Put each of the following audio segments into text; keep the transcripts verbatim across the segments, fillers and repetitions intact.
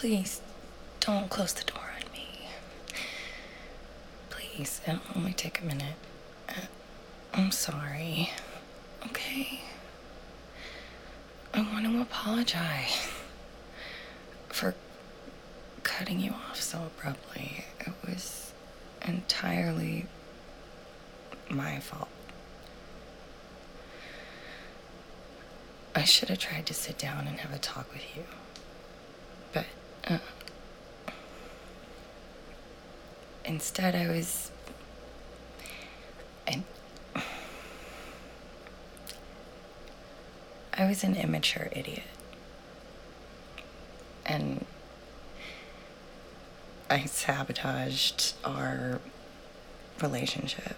Please, don't close the door on me. Please, it'll only take a minute. Uh, I'm sorry. Okay? I want to apologize for cutting you off so abruptly. It was entirely my fault. I should have tried to sit down and have a talk with you. But, uh, instead I was... And I was an immature idiot. And I sabotaged our relationship.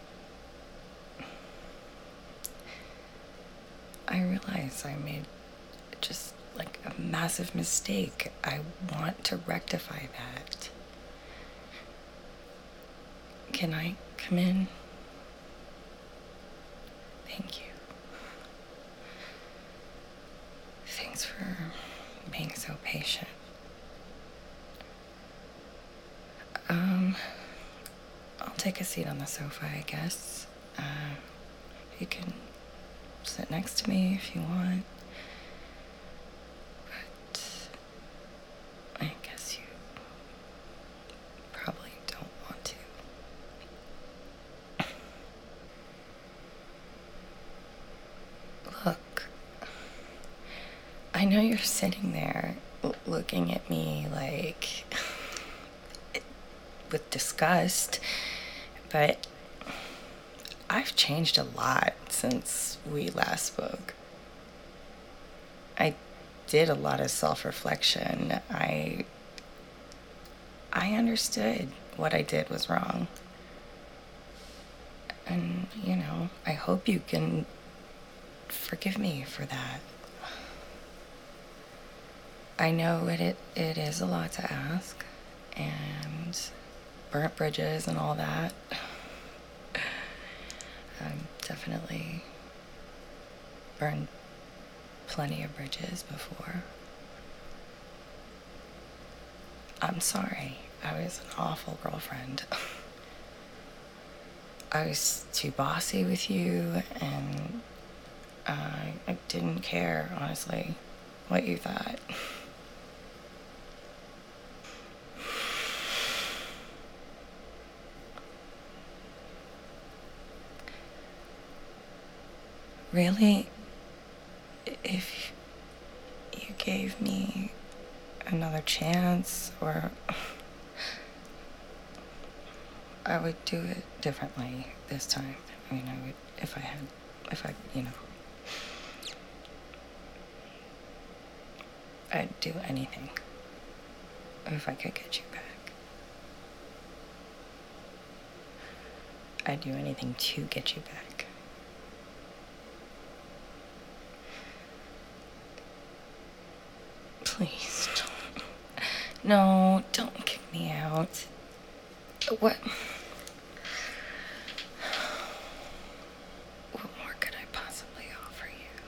I realize I made just like a massive mistake. I want to rectify that. Can I come in? Thank you. Thanks for being so patient. Um, I'll take a seat on the sofa, I guess. Uh, you can sit next to me if you want. But I guess you probably don't want to. Look, I know you're sitting there l- looking at me like with disgust, but I've changed a lot since we last spoke. I did a lot of self-reflection. I I understood what I did was wrong. And, you know, I hope you can forgive me for that. I know it, it, it is a lot to ask, and burnt bridges and all that. I've definitely burned plenty of bridges before. I'm sorry. I was an awful girlfriend. I was too bossy with you, and uh, I didn't care, honestly, what you thought. Really, if you gave me another chance, or I would do it differently this time. I mean, I would, if I had, if I, you know, I'd do anything if I could get you back. I'd do anything to get you back. Please, don't. No, don't kick me out. What? What more could I possibly offer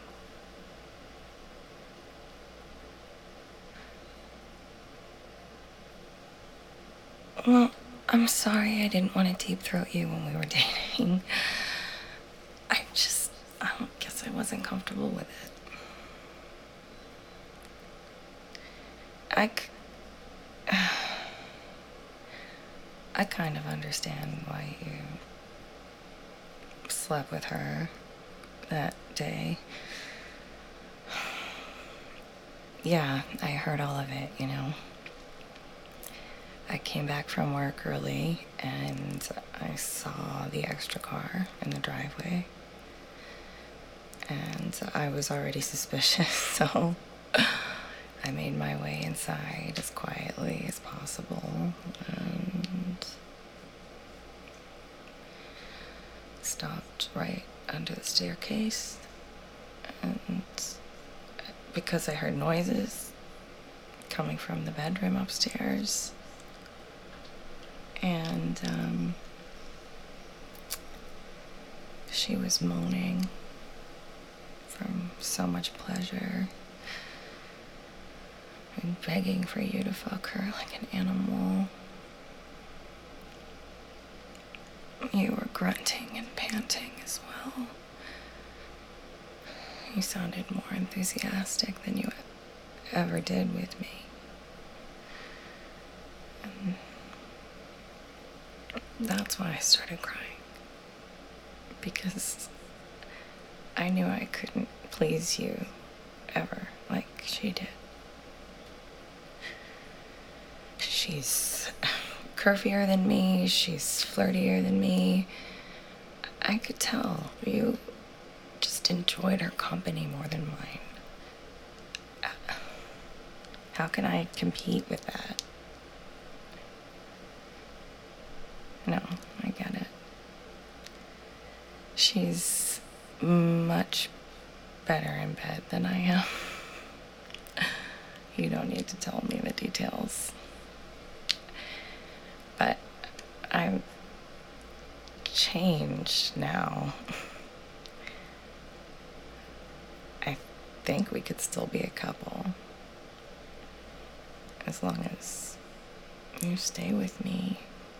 you? Well, I'm sorry I didn't want to deep throat you when we were dating. I just, I don't guess I wasn't comfortable with it. I, c- I kind of understand why you slept with her that day. Yeah, I heard all of it, you know. I came back from work early and I saw the extra car in the driveway. And I was already suspicious, so I made my way inside as quietly as possible and stopped right under the staircase. And because I heard noises coming from the bedroom upstairs, and um, she was moaning from so much pleasure. and begging for you to fuck her like an animal. You were grunting and panting as well. You sounded more enthusiastic than you ever did with me. And that's why I started crying. Because I knew I couldn't please you ever like she did. She's curvier than me, she's flirtier than me. I could tell you just enjoyed her company more than mine. How can I compete with that? No, I get it. She's much better in bed than I am. You don't need to tell me the details. But I'm changed now. I think we could still be a couple. As long as you stay with me.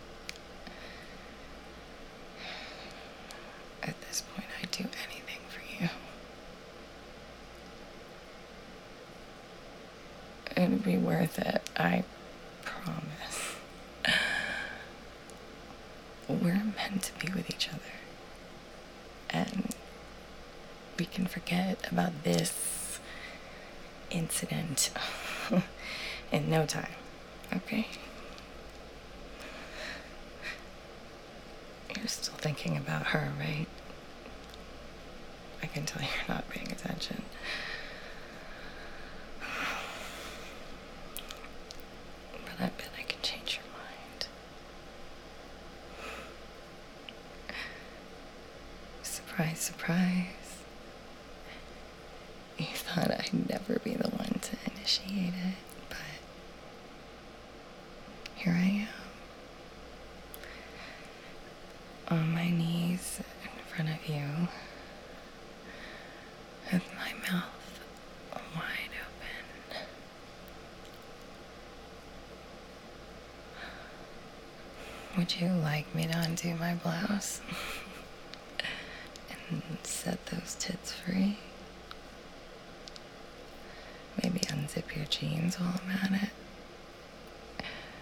At this point, I'd do anything for you. It'd be worth it, I promise. We're meant to be with each other. And we can forget about this incident in no time, okay? You're still thinking about her, right? I can tell you're not paying attention. But I bet I can change your mind. Surprise, surprise. You thought I'd never be the one to initiate it, but here I am. On my knees in front of you, with my mouth wide open. Would you like me to undo my blouse and set those tits free? Maybe unzip your jeans while I'm at it.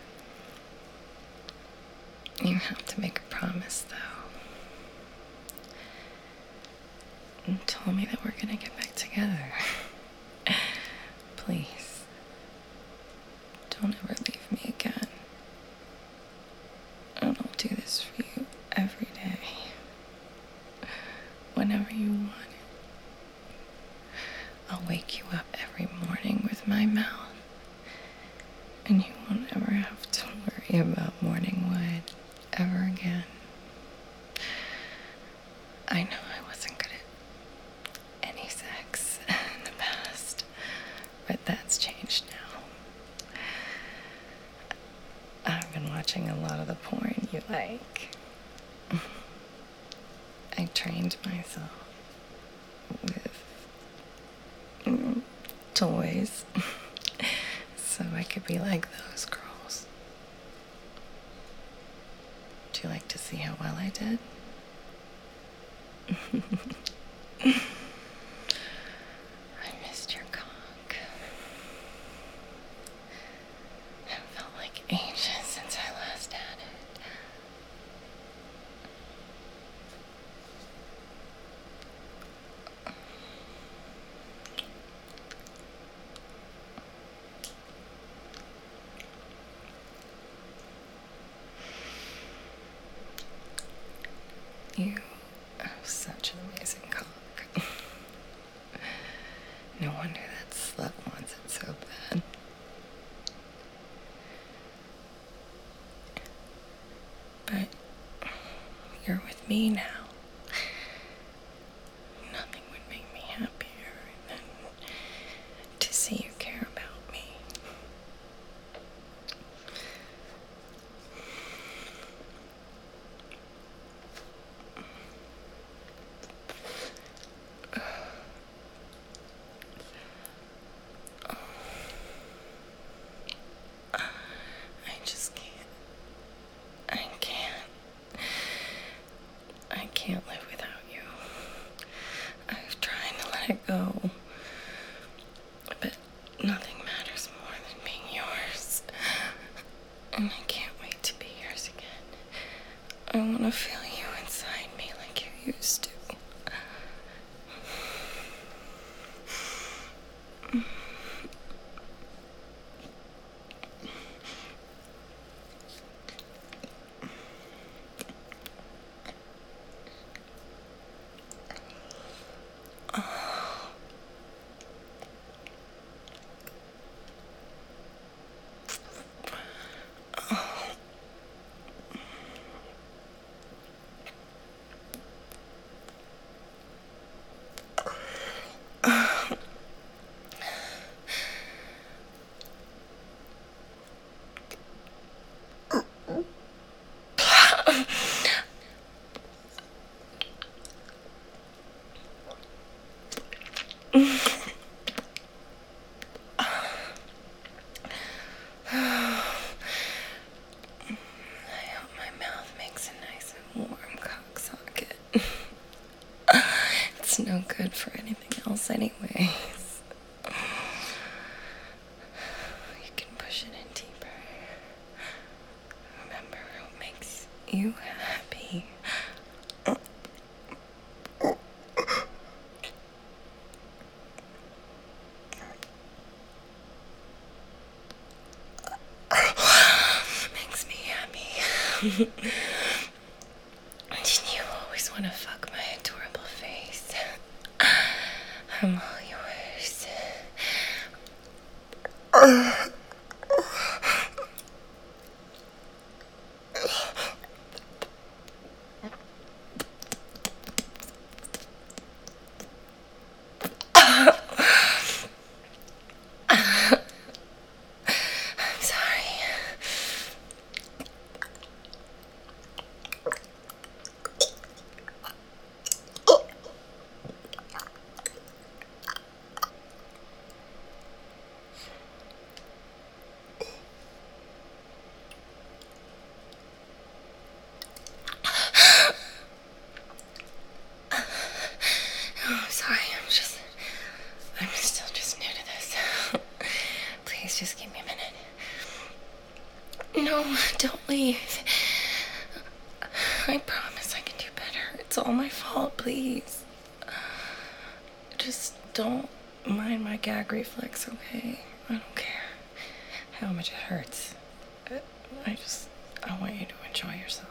You have to make a promise, though. You told me that we're gonna get back together. Please, don't ever leave me again. And I'll do this for you every day. Whenever you want it. I'll wake you up every morning with my mouth. And you won't ever have to worry about morning wood ever again. I know I wasn't good at any sex in the past, but that's changed now. I've been watching a lot of the porn you like. I trained myself with mm, toys so I could be like those girls. Do you like to see how well I did? I missed your cock. It felt like ages since I last had it. You have such an amazing cock. No wonder that slut wants it so bad. But you're with me now. Nothing would make me happier than to see you care about me. let it go. But nothing matters more than being yours. And I can't wait to be yours again. I want to feel you inside me like you used to. It's no good for anything else anyways. You can push it in deeper. Remember what makes you happy. Makes me happy. Didn't you always want to fuck my adorable face? I'm all yours. I'm sorry. I'm sorry, I'm just, I'm still just new to this. Please just give me a minute. No, don't leave. I promise I can do better. It's all my fault, please. Just don't mind my gag reflex, okay? I don't care how much it hurts. I just, I want you to enjoy yourself.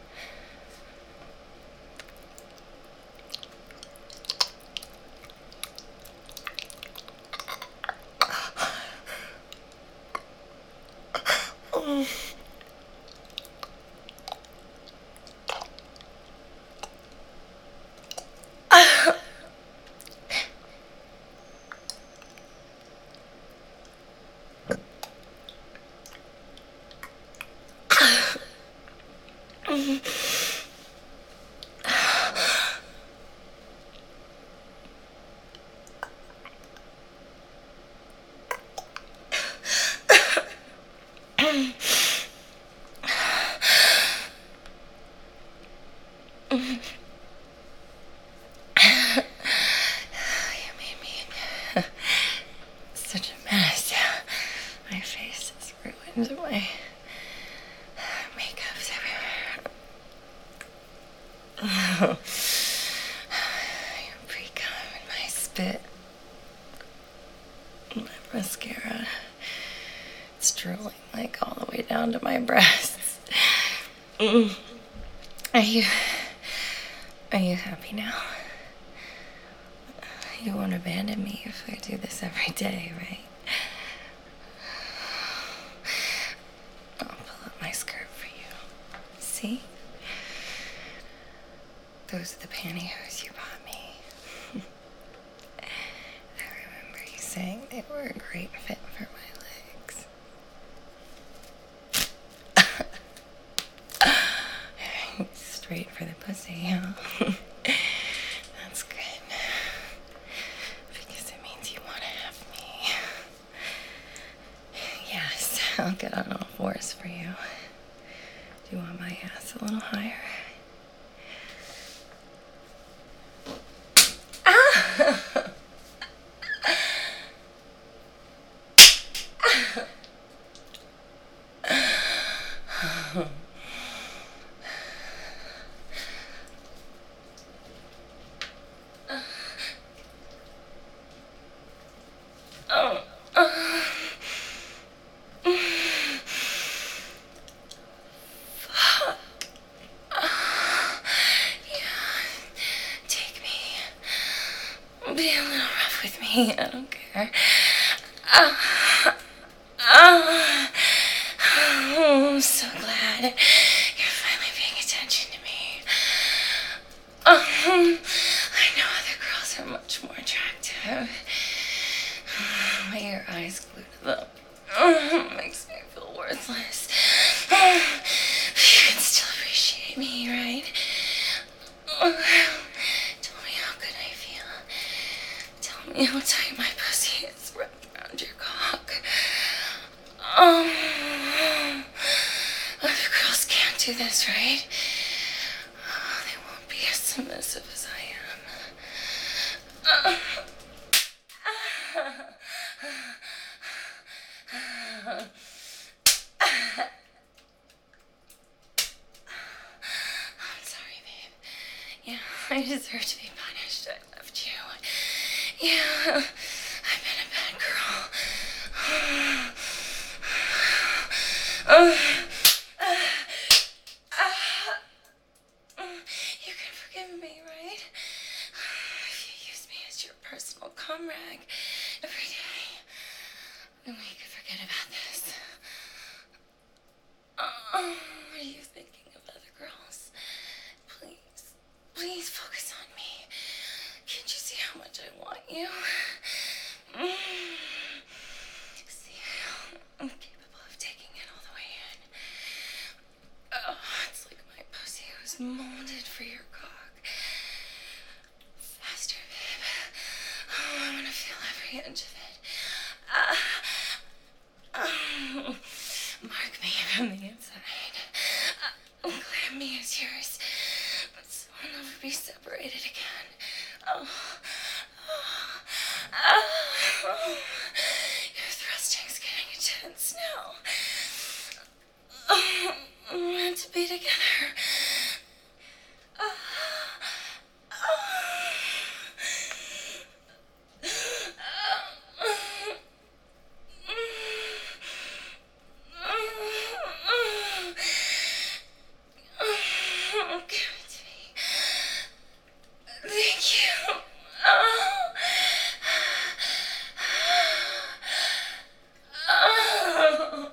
You made me such a mess. My face is ruined. My makeup's everywhere. Your pre-cum and my spit. My mascara. It's drooling like all the way down to my breasts. Mm. Are you... Are you happy now? You won't abandon me if I do this every day, right? I'll pull up my skirt for you. See? Those are the pantyhose you bought me. I remember you saying they were a great fit for my legs. Straight for the pussy, huh? That's good. Because it means you want to have me. Yes, I'll get on all fours for you. Do you want my ass a little higher? Ah! me. I don't care. Uh, uh, oh, I'm so glad you're finally paying attention to me. Um, I know other girls are much more attractive. But your eyes glued to them. Oh, makes me feel worthless. Oh, you can still appreciate me, right? Oh, tell me how good I feel. Tell me how tight my pussy is wrapped around your cock. Oh, other girls can't do this, right? Oh, they won't be as submissive as I am. Uh, I'm sorry, babe. Yeah, I deserve to be punished. I left you. Yeah, I've been a bad girl. Uh, you can forgive me, right? If you use me as your personal cum rag every day, then we could forget about this. Oh, what are you thinking of other girls? Please, please focus on me. Can't you see how much I want you? Mm. See, I'm capable of taking it all the way in. Oh, it's like my pussy was molded for your cock. Faster, babe. Oh, I want to feel every inch of it. Ah. Oh. Mark me from the inside. Uh, Clam me as yours. So we'll never be separated again. Oh. Oh. Oh. Your thrusting's getting intense now. Oh, we're meant to be together. Oh. Oh. Give it to me. Thank you. Oh. Oh.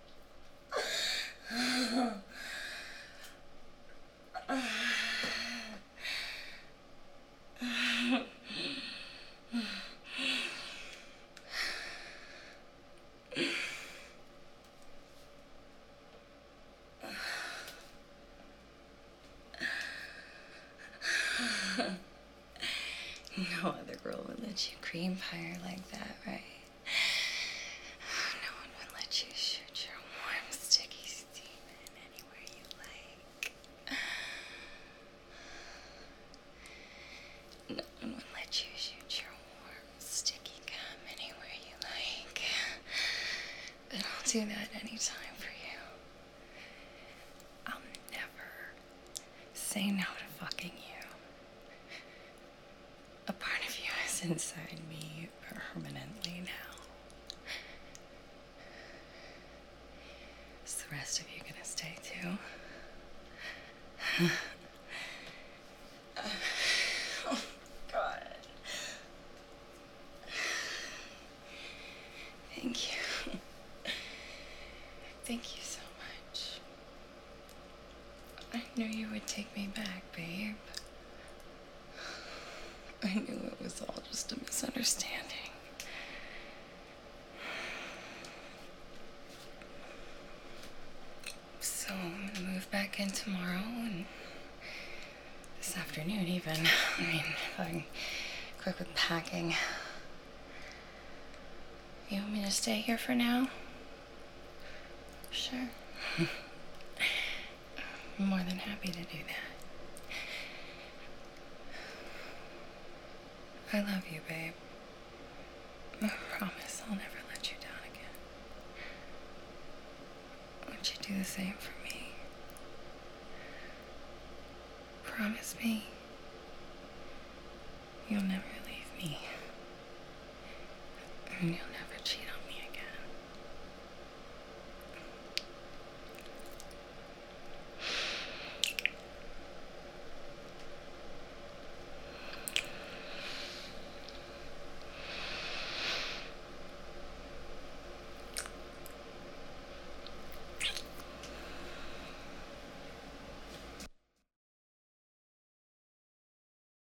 No other girl would let you cream pie her like that, right? No one would let you shoot your warm, sticky semen anywhere you like. No one would let you shoot your warm, sticky cum anywhere you like. But I'll do that anytime for you. I'll never say no to fucking you. A part of you is inside me permanently now. Is the rest of you gonna stay too? Oh, God. Thank you. Thank you so much. I knew you would take me back, babe. I knew it was all just a misunderstanding. So I'm gonna move back in tomorrow and this afternoon even. I mean, if I'm quick with packing. You want me to stay here for now? Sure. I'm more than happy to do that. I love you, babe. I promise I'll never let you down again. Won't you do the same for me? Promise me you'll never leave me. And you'll